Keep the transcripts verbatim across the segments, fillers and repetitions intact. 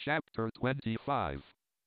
Chapter twenty-five.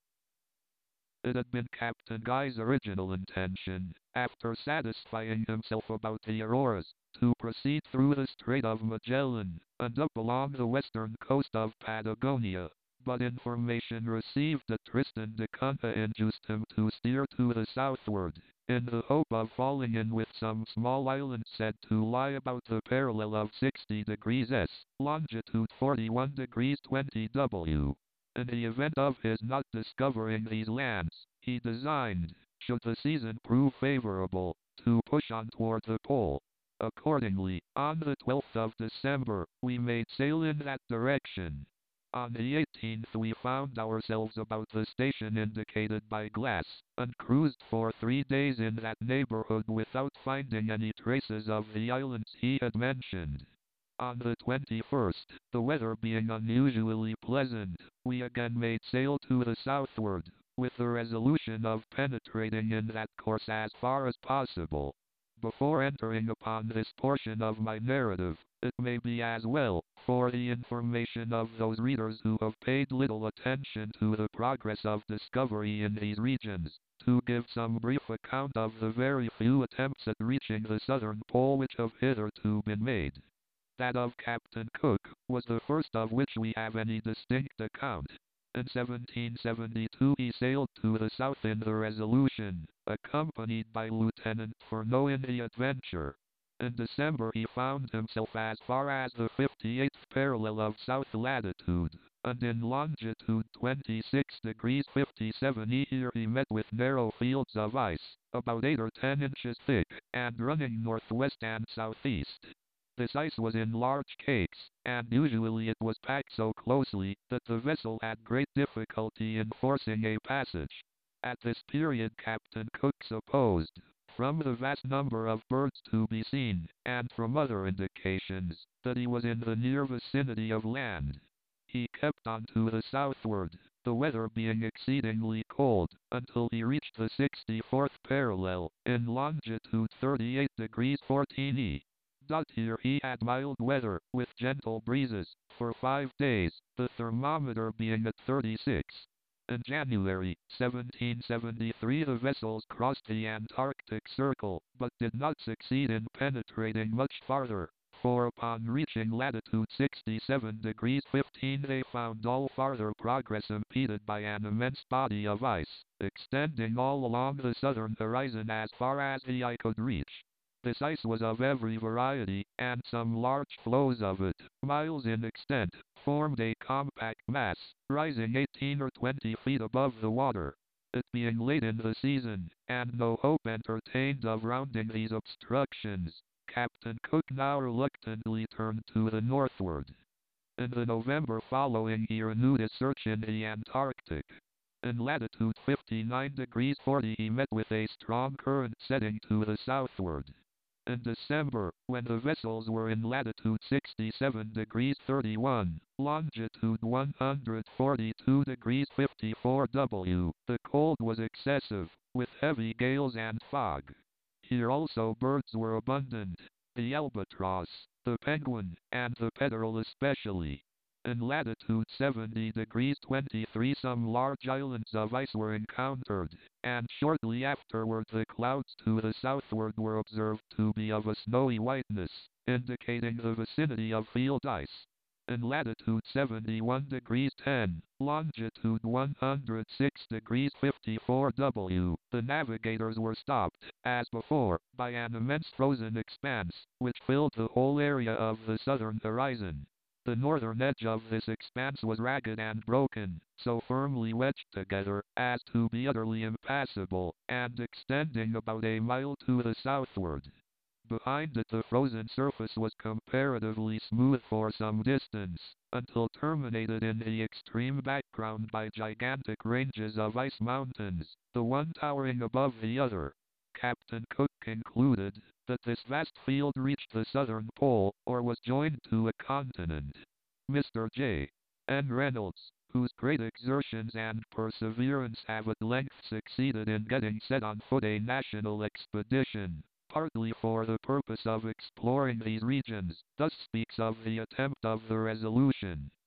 It had been Captain Guy's original intention, after satisfying himself about the Auroras, to proceed through the Strait of Magellan, and up along the western coast of Patagonia, but information received at Tristan da Cunha induced him to steer to the southward, in the hope of falling in with some small island said to lie about the parallel of sixty degrees S, longitude forty-one degrees twenty W. In the event of his not discovering these lands, he designed, should the season prove favorable, to push on toward the pole. Accordingly, on the twelfth of December, we made sail in that direction. On the eighteenth we found ourselves about the station indicated by Glass, and cruised for three days in that neighborhood without finding any traces of the islands he had mentioned. On the twenty-first, the weather being unusually pleasant, we again made sail to the southward, with the resolution of penetrating in that course as far as possible. Before entering upon this portion of my narrative, it may be as well, for the information of those readers who have paid little attention to the progress of discovery in these regions, to give some brief account of the very few attempts at reaching the southern pole which have hitherto been made. That of Captain Cook was the first of which we have any distinct account. In seventeen seventy-two he sailed to the south in the Resolution, accompanied by Lieutenant Furneaux in the Adventure. In December he found himself as far as the fifty-eighth parallel of south latitude, and in longitude twenty-six degrees fifty-seven E. Here he met with narrow fields of ice, about eight or ten inches thick, and running northwest and southeast. This ice was in large cakes, and usually it was packed so closely that the vessel had great difficulty in forcing a passage. At this period Captain Cook supposed, from the vast number of birds to be seen, and from other indications, that he was in the near vicinity of land. He kept on to the southward, the weather being exceedingly cold, until he reached the sixty-fourth parallel, in longitude thirty-eight degrees fourteen E. Here he had mild weather, with gentle breezes, for five days, the thermometer being at thirty-six. In January, seventeen seventy-three the vessels crossed the Antarctic Circle, but did not succeed in penetrating much farther, for upon reaching latitude sixty-seven degrees fifteen they found all farther progress impeded by an immense body of ice, extending all along the southern horizon as far as the eye could reach. This ice was of every variety, and some large floes of it, miles in extent, formed a compact mass, rising eighteen or twenty feet above the water. It being late in the season, and no hope entertained of rounding these obstructions, Captain Cook now reluctantly turned to the northward. In the November following he renewed his search in the Antarctic. In latitude fifty-nine degrees forty he met with a strong current setting to the southward. In December, when the vessels were in latitude sixty-seven degrees thirty-one, longitude one hundred forty-two degrees fifty-four W, the cold was excessive, with heavy gales and fog. Here also birds were abundant, the albatross, the penguin, and the petrel especially. In latitude seventy degrees twenty-three some large islands of ice were encountered, and shortly afterward the clouds to the southward were observed to be of a snowy whiteness, indicating the vicinity of field ice. In latitude seventy-one degrees ten, longitude one hundred six degrees fifty-four W, the navigators were stopped, as before, by an immense frozen expanse, which filled the whole area of the southern horizon. The northern edge of this expanse was ragged and broken, so firmly wedged together as to be utterly impassable, and extending about a mile to the southward. Behind it the frozen surface was comparatively smooth for some distance, until terminated in the extreme background by gigantic ranges of ice mountains, the one towering above the other. Captain Cook concluded that this vast field reached the southern pole, or was joined to a continent. Mister J. N. Reynolds, whose great exertions and perseverance have at length succeeded in getting set on foot a national expedition, partly for the purpose of exploring these regions, thus speaks of the attempt of the Resolution.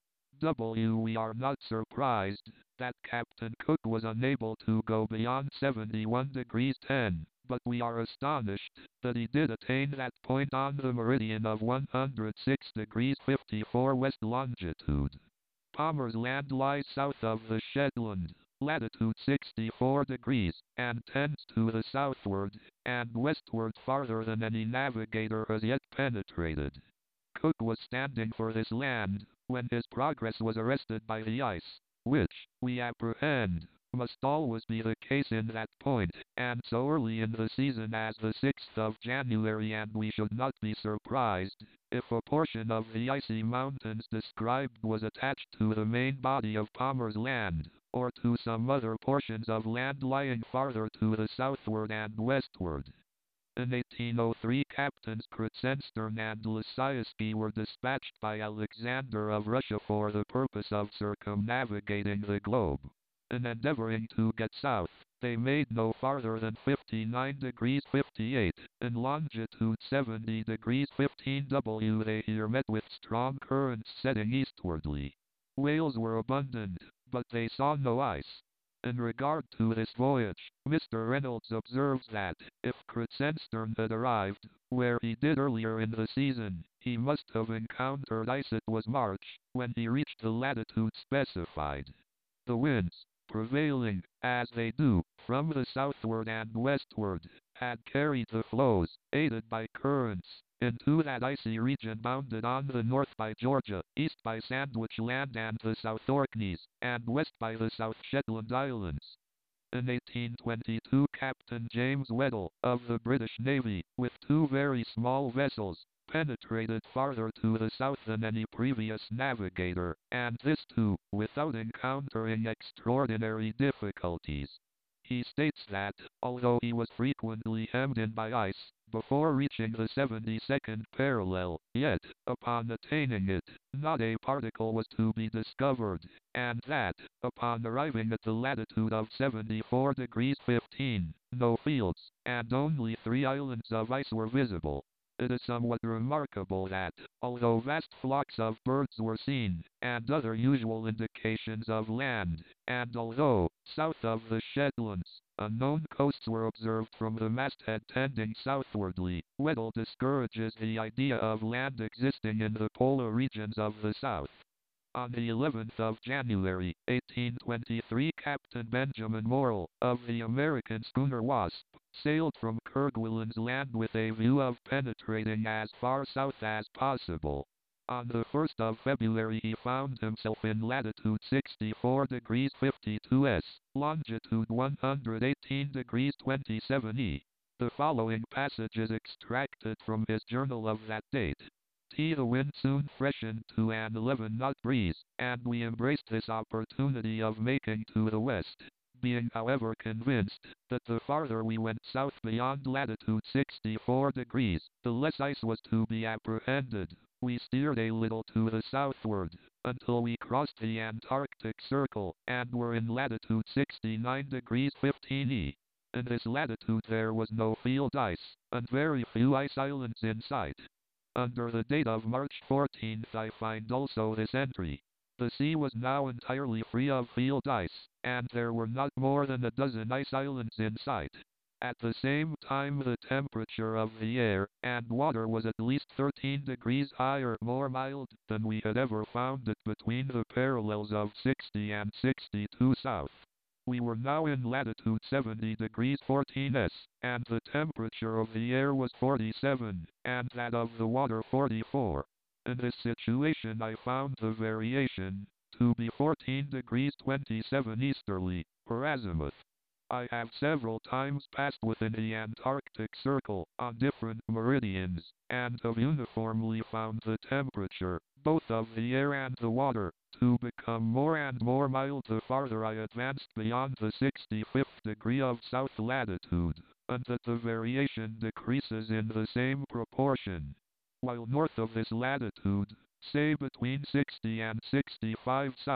W. We are not surprised that Captain Cook was unable to go beyond seventy-one degrees ten, but we are astonished that he did attain that point on the meridian of one hundred six degrees fifty-four west longitude. Palmer's Land lies south of the Shetland, latitude sixty-four degrees, and tends to the southward and westward farther than any navigator has yet penetrated. Cook was standing for this land when his progress was arrested by the ice, which, we apprehend, must always be the case in that point, and so early in the season as the sixth of January, and we should not be surprised if a portion of the icy mountains described was attached to the main body of Palmer's Land, or to some other portions of land lying farther to the southward and westward. In eighteen oh three, Captains Krusenstern and Lisiewski were dispatched by Alexander of Russia for the purpose of circumnavigating the globe. In endeavoring to get south, they made no farther than fifty-nine degrees fifty-eight, in longitude seventy degrees fifteen W. They here met with strong currents setting eastwardly. Whales were abundant, but they saw no ice. In regard to this voyage, Mister Reynolds observes that, if Krusenstern had arrived where he did earlier in the season, he must have encountered ice. It was March when he reached the latitude specified. The winds, prevailing, as they do, from the southward and westward, had carried the floes, aided by currents, into that icy region bounded on the north by Georgia, east by Sandwich Land and the South Orkneys, and west by the South Shetland Islands. In eighteen twenty-two, Captain James Weddell, of the British Navy, with two very small vessels, penetrated farther to the south than any previous navigator, and this too, without encountering extraordinary difficulties. He states that, although he was frequently hemmed in by ice before reaching the seventy-second parallel, yet, upon attaining it, not a particle was to be discovered, and that, upon arriving at the latitude of seventy-four degrees fifteen, no fields, and only three islands of ice were visible. It is somewhat remarkable that, although vast flocks of birds were seen, and other usual indications of land, and although, south of the Shetlands, unknown coasts were observed from the masthead tending southwardly, Weddell discourages the idea of land existing in the polar regions of the south. On the eleventh of January, eighteen twenty-three, Captain Benjamin Morrill, of the American schooner Wasp, sailed from Kerguelen's Land with a view of penetrating as far south as possible. On the first of February he found himself in latitude sixty-four degrees fifty-two S, longitude one hundred eighteen degrees twenty-seven E. The following passage is extracted from his journal of that date. T. The wind soon freshened to an eleven knot breeze, and we embraced this opportunity of making to the west, being however convinced that the farther we went south beyond latitude sixty-four degrees, the less ice was to be apprehended. We steered a little to the southward, until we crossed the Antarctic Circle, and were in latitude sixty-nine degrees fifteen E. In this latitude there was no field ice, and very few ice islands in sight. Under the date of March fourteenth I find also this entry. The sea was now entirely free of field ice, and there were not more than a dozen ice islands in sight. At the same time the temperature of the air and water was at least thirteen degrees higher, more mild, than we had ever found it between the parallels of sixty and sixty-two south. We were now in latitude seventy degrees fourteen S, and the temperature of the air was forty-seven, and that of the water forty-four. In this situation I found the variation to be fourteen degrees twenty-seven easterly, per azimuth. I have several times passed within the Antarctic Circle on different meridians, and have uniformly found the temperature, both of the air and the water, to become more and more mild the farther I advanced beyond the sixty-fifth degree of south latitude, and that the variation decreases in the same proportion. While north of this latitude, say between sixty and sixty-five south,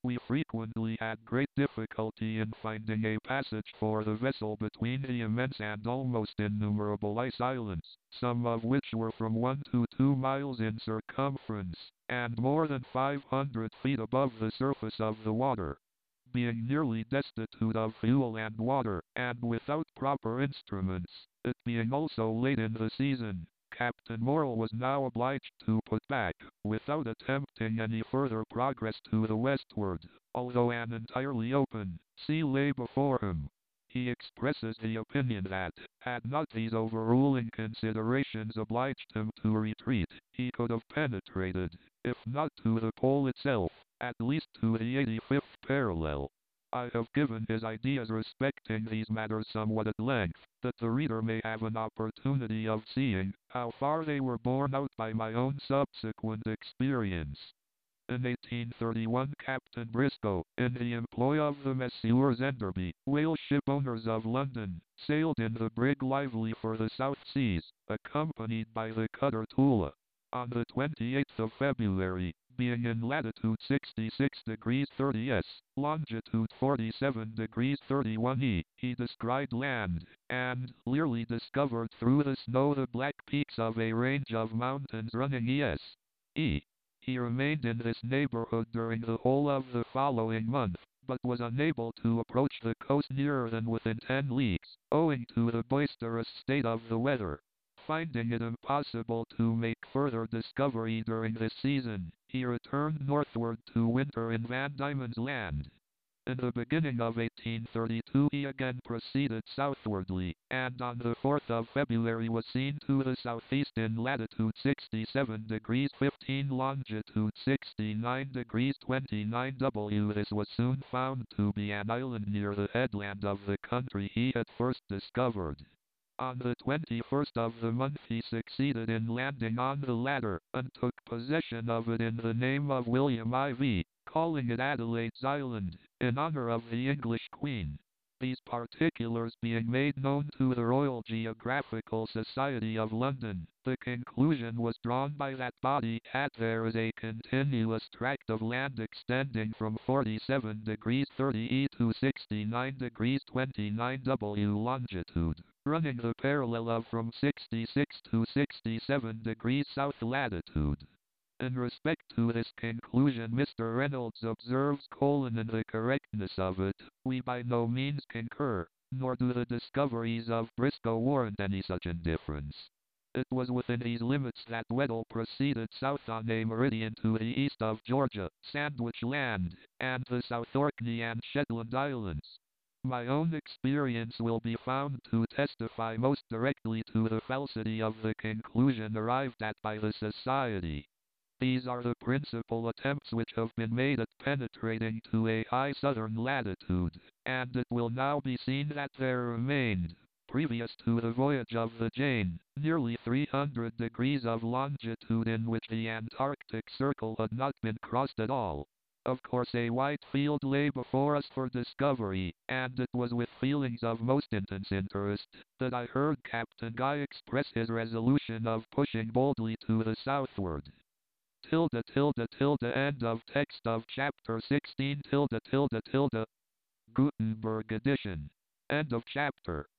We frequently had great difficulty in finding a passage for the vessel between the immense and almost innumerable ice islands, some of which were from one to two miles in circumference, and more than five hundred feet above the surface of the water. Being nearly destitute of fuel and water, and without proper instruments, it being also late in the season, Captain Morrell was now obliged to put back, without attempting any further progress to the westward, although an entirely open sea lay before him. He expresses the opinion that, had not these overruling considerations obliged him to retreat, he could have penetrated, if not to the pole itself, at least to the eighty-fifth parallel. I have given his ideas respecting these matters somewhat at length, that the reader may have an opportunity of seeing how far they were borne out by my own subsequent experience. In eighteen thirty-one Captain Briscoe, in the employ of the Messrs. Enderby, whale ship owners of London, sailed in the brig Lively for the South Seas, accompanied by the cutter Tula. On the twenty-eighth of February, being in latitude sixty-six degrees thirty S, longitude forty-seven degrees thirty-one E, he descried land, and clearly discovered through the snow the black peaks of a range of mountains running east. E. He remained in this neighborhood during the whole of the following month, but was unable to approach the coast nearer than within ten leagues, owing to the boisterous state of the weather. Finding it impossible to make further discovery during this season, he returned northward to winter in Van Diemen's Land. In the beginning of eighteen thirty-two he again proceeded southwardly, and on the fourth of February was seen to the southeast in latitude sixty-seven degrees fifteen, longitude sixty-nine degrees twenty-nine W. This was soon found to be an island near the headland of the country he had first discovered. On the twenty-first of the month he succeeded in landing on the latter, and took possession of it in the name of William the Fourth, calling it Adelaide's Island, in honor of the English Queen. These particulars being made known to the Royal Geographical Society of London, the conclusion was drawn by that body that there is a continuous tract of land extending from forty-seven degrees thirty E to sixty-nine degrees twenty-nine W longitude, running the parallel of from sixty-six to sixty-seven degrees south latitude. In respect to this conclusion Mister Reynolds observes colon in the correctness of it, we by no means concur, nor do the discoveries of Briscoe warrant any such indifference. It was within these limits that Weddell proceeded south on a meridian to the east of Georgia, Sandwich Land, and the South Orkney and Shetland Islands. My own experience will be found to testify most directly to the falsity of the conclusion arrived at by the Society. These are the principal attempts which have been made at penetrating to a high southern latitude, and it will now be seen that there remained, previous to the voyage of the Jane, nearly three hundred degrees of longitude in which the Antarctic Circle had not been crossed at all. Of course a wide field lay before us for discovery, and it was with feelings of most intense interest that I heard Captain Guy express his resolution of pushing boldly to the southward. Tilde tilde tilde end of text of chapter sixteen tilde tilde tilde Gutenberg edition. End of chapter.